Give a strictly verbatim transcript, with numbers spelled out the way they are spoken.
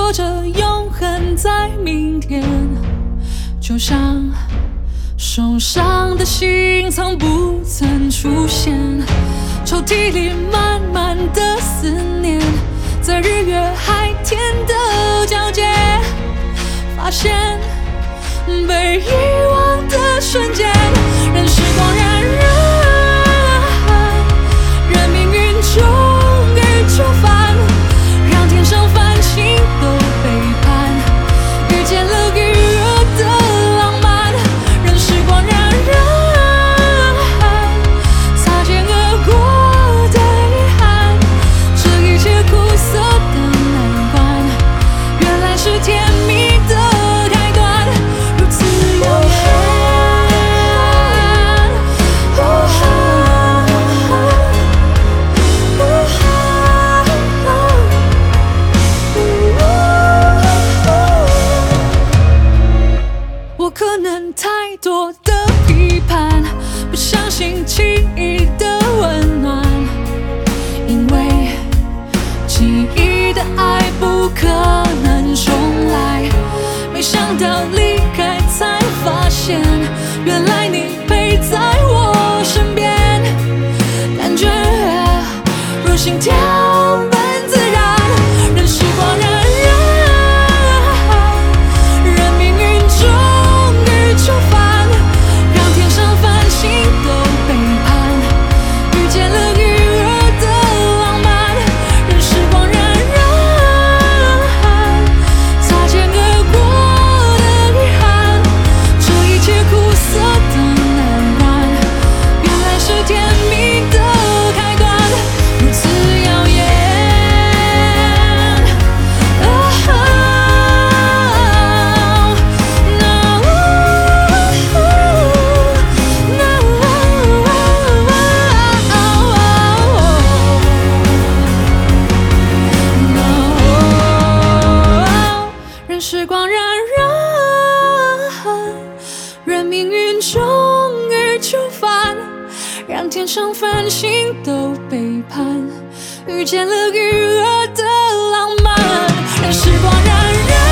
说着永恒在明天，就像受伤的心从不曾出现，抽屉里满满的思念，在日月海天的交界，发现被遗忘的瞬间，任时光荏苒，任命运终于就范，让天上繁星都背叛，遇见了预热的浪漫，任时光荏苒，擦肩而过的遗憾，这一切苦涩的难关，原来是甜蜜的开端，如此遥远。我可能太多的批判，不相信记忆的温暖，因为记忆的爱不可能重来。没想到离开才发现，原来你陪在我身边，感觉如心跳般自然，任时光荏苒，任命运终于就范，让天上繁星都背叛，遇见了预热的浪漫，任时光荏苒，擦肩而过的遗憾，这一切苦涩的难关，原来是甜蜜的开端，如此遥远。任时光荏苒，任命运终于就范，让天上繁星都背叛，遇见了预热的浪漫，任时光荏苒。